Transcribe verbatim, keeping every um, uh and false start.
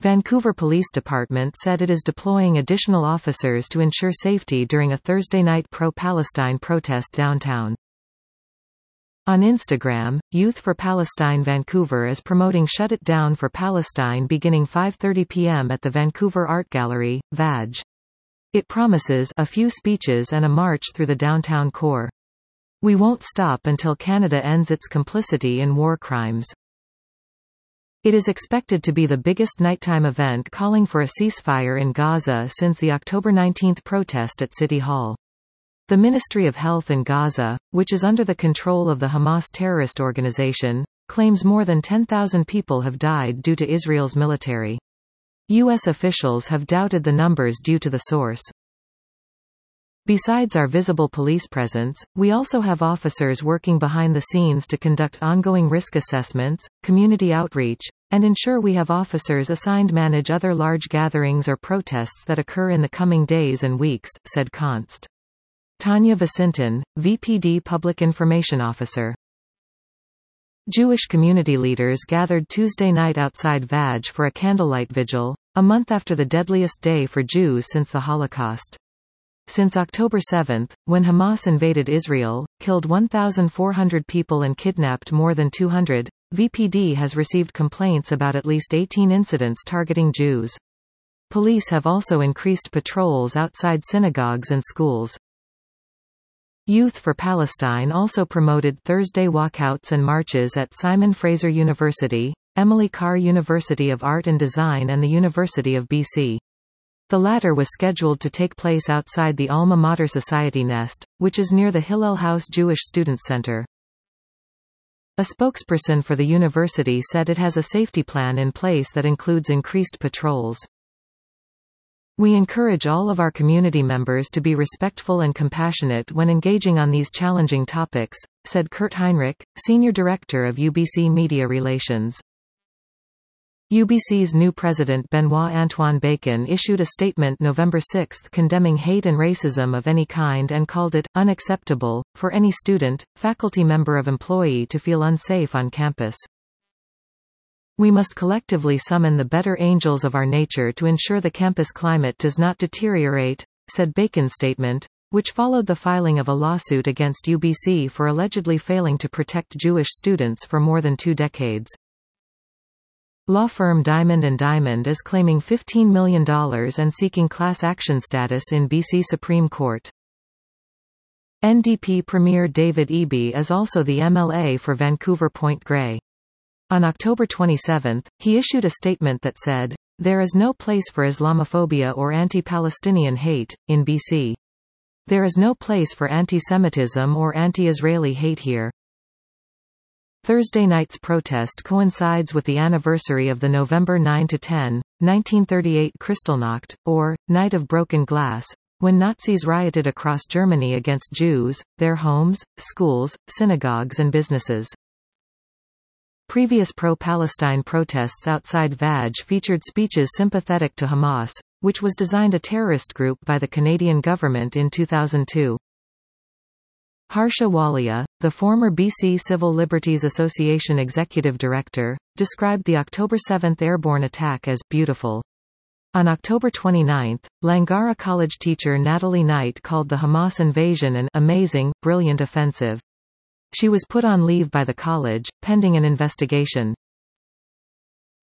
Vancouver Police Department said it is deploying additional officers to ensure safety during a Thursday night pro-Palestine protest downtown. On Instagram, Youth for Palestine Vancouver is promoting Shut It Down for Palestine beginning five thirty p m at the Vancouver Art Gallery, V A G. It promises a few speeches and a march through the downtown core. We won't stop until Canada ends its complicity in war crimes. It is expected to be the biggest nighttime event calling for a ceasefire in Gaza since the October nineteenth protest at City Hall. The Ministry of Health in Gaza, which is under the control of the Hamas terrorist organization, claims more than ten thousand people have died due to Israel's military. U S officials have doubted the numbers due to the source. Besides our visible police presence, we also have officers working behind the scenes to conduct ongoing risk assessments, community outreach, and ensure we have officers assigned manage other large gatherings or protests that occur in the coming days and weeks, said Const. Tanya Vicinton, V P D Public Information Officer. Jewish community leaders gathered Tuesday night outside V A G for a candlelight vigil, a month after the deadliest day for Jews since the Holocaust. Since October seventh, when Hamas invaded Israel, killed one thousand four hundred people and kidnapped more than two hundred, V P D has received complaints about at least eighteen incidents targeting Jews. Police have also increased patrols outside synagogues and schools. Youth for Palestine also promoted Thursday walkouts and marches at Simon Fraser University, Emily Carr University of Art and Design and the University of B C. The latter was scheduled to take place outside the Alma Mater Society Nest, which is near the Hillel House Jewish Students Center. A spokesperson for the university said it has a safety plan in place that includes increased patrols. We encourage all of our community members to be respectful and compassionate when engaging on these challenging topics, said Kurt Heinrich, Senior Director of U B C Media Relations. U B C's new president Benoit Antoine Bacon issued a statement November sixth condemning hate and racism of any kind and called it unacceptable for any student, faculty member or employee to feel unsafe on campus. We must collectively summon the better angels of our nature to ensure the campus climate does not deteriorate, said Bacon's statement, which followed the filing of a lawsuit against U B C for allegedly failing to protect Jewish students for more than two decades. Law firm Diamond and Diamond is claiming fifteen million dollars and seeking class action status in B C Supreme Court. N D P Premier David Eby is also the M L A for Vancouver Point Grey. On October twenty-seventh, he issued a statement that said, "There is no place for Islamophobia or anti-Palestinian hate, in B C. There is no place for anti-Semitism or anti-Israeli hate here." Thursday night's protest coincides with the anniversary of the November ninth to tenth, nineteen thirty-eight Kristallnacht, or Night of Broken Glass, when Nazis rioted across Germany against Jews, their homes, schools, synagogues and businesses. Previous pro-Palestine protests outside V A G featured speeches sympathetic to Hamas, which was designed a terrorist group by the Canadian government in two thousand two. Harsha Walia, the former B C Civil Liberties Association executive director, described the October seventh airborne attack as beautiful. On October twenty-ninth, Langara College teacher Natalie Knight called the Hamas invasion an amazing, brilliant offensive. She was put on leave by the college, pending an investigation.